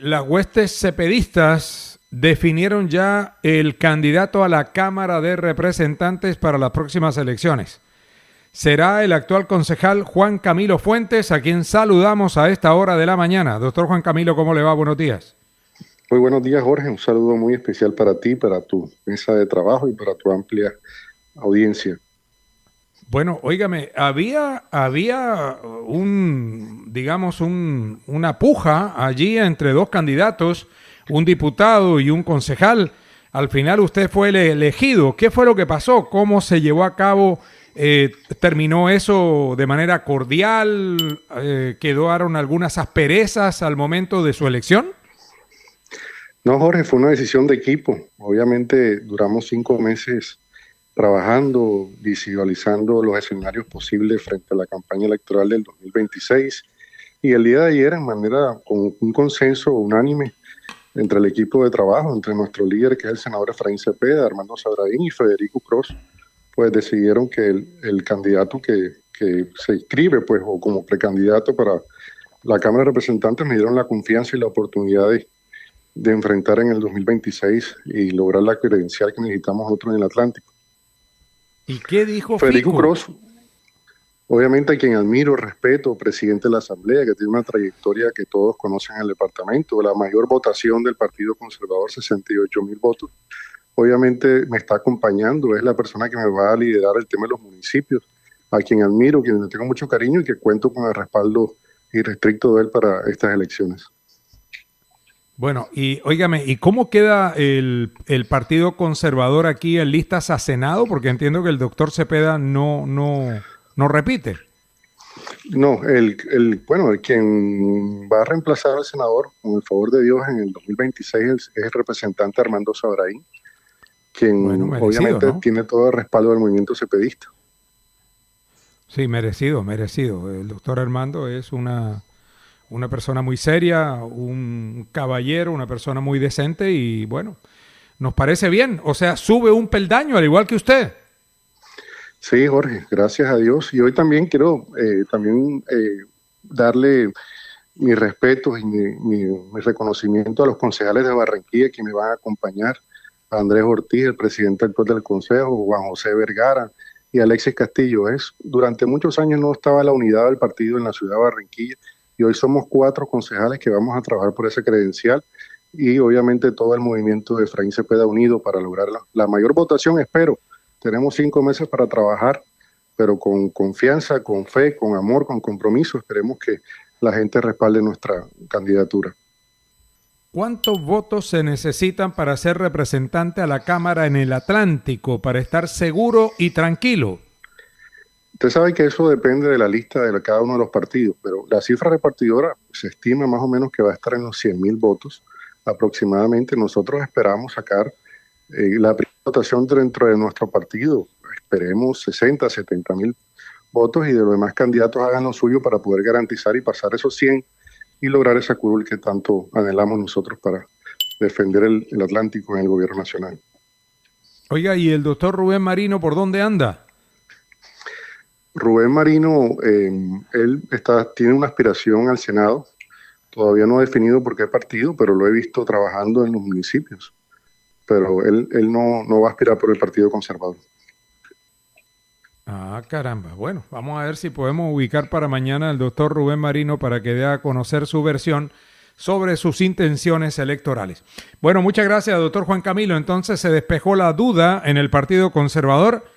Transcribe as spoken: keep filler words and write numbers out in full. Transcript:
Las huestes cepedistas definieron ya el candidato a la Cámara de Representantes para las próximas elecciones. Será el actual concejal Juan Camilo Fuentes, a quien saludamos a esta hora de la mañana. Doctor Juan Camilo, ¿cómo le va? Buenos días. Muy buenos días, Jorge. Un saludo muy especial para ti, para tu mesa de trabajo y para tu amplia audiencia. Bueno, óigame, había, había un, digamos, un, una puja allí entre dos candidatos, un diputado y un concejal. Al final usted fue el elegido. ¿Qué fue lo que pasó? ¿Cómo se llevó a cabo? Eh, ¿Terminó eso de manera cordial? Eh, ¿Quedaron algunas asperezas al momento de su elección? No, Jorge, fue una decisión de equipo. Obviamente duramos cinco meses trabajando, visualizando los escenarios posibles frente a la campaña electoral del dos mil veintiséis, y el día de ayer, en manera con un consenso unánime entre el equipo de trabajo, entre nuestro líder, que es el senador Efraín Cepeda, Armando Sabradín y Federico Cross, pues decidieron que el, el candidato que, que se inscribe, pues, o como precandidato para la Cámara de Representantes, me dieron la confianza y la oportunidad de, de enfrentar en el dos mil veintiséis y lograr la credencial que necesitamos nosotros en el Atlántico. ¿Y qué dijo Federico Fico? Cross, obviamente a quien admiro, respeto, presidente de la Asamblea, que tiene una trayectoria que todos conocen en el departamento, la mayor votación del Partido Conservador, sesenta y ocho mil votos. Obviamente me está acompañando, es la persona que me va a liderar el tema de los municipios, a quien admiro, a quien le tengo mucho cariño y que cuento con el respaldo irrestricto de él para estas elecciones. Bueno, y óigame, ¿y cómo queda el, el Partido Conservador aquí en listas a Senado? Porque entiendo que el doctor Cepeda no, no, no repite. No, el, el, bueno, el quien va a reemplazar al senador, con el favor de Dios, en el dos mil veintiséis es, es el representante Armando Sabradín, quien Bueno, merecido, obviamente ¿no? tiene todo el respaldo del movimiento cepedista. Sí, merecido, merecido. El doctor Armando es una, una persona muy seria, un caballero, una persona muy decente y bueno, nos parece bien. O sea, sube un peldaño al igual que usted. Sí, Jorge, gracias a Dios. Y hoy también quiero eh, también eh, darle mis respetos y mi, mi, mi reconocimiento a los concejales de Barranquilla que me van a acompañar, a Andrés Ortiz, el presidente actual del Consejo, Juan José Vergara y Alexis Castillo. Es, durante muchos años no estaba la unidad del partido en la ciudad de Barranquilla y hoy somos cuatro concejales que vamos a trabajar por ese credencial y obviamente todo el movimiento de Efraín Cepeda unido para lograr la, la mayor votación, espero. Tenemos cinco meses para trabajar, pero con confianza, con fe, con amor, con compromiso. Esperemos que la gente respalde nuestra candidatura. ¿Cuántos votos se necesitan para ser representante a la Cámara en el Atlántico, para estar seguro y tranquilo? Usted sabe que eso depende de la lista de cada uno de los partidos, pero la cifra repartidora se estima más o menos que va a estar en los cien mil votos aproximadamente. Nosotros esperamos sacar eh, la primera votación dentro de nuestro partido. Esperemos sesenta, setenta mil votos y de los demás candidatos hagan lo suyo para poder garantizar y pasar esos cien y lograr esa curul que tanto anhelamos nosotros para defender el, el Atlántico en el gobierno nacional. Oiga, ¿y el doctor Rubén Marino por dónde anda? Rubén Marino, eh, él está, tiene una aspiración al Senado, todavía no ha definido por qué partido, pero lo he visto trabajando en los municipios. Pero él, él no, no va a aspirar por el Partido Conservador. Ah, caramba. Bueno, vamos a ver si podemos ubicar para mañana al doctor Rubén Marino para que dé a conocer su versión sobre sus intenciones electorales. Bueno, muchas gracias, doctor Juan Camilo. Entonces se despejó la duda en el Partido Conservador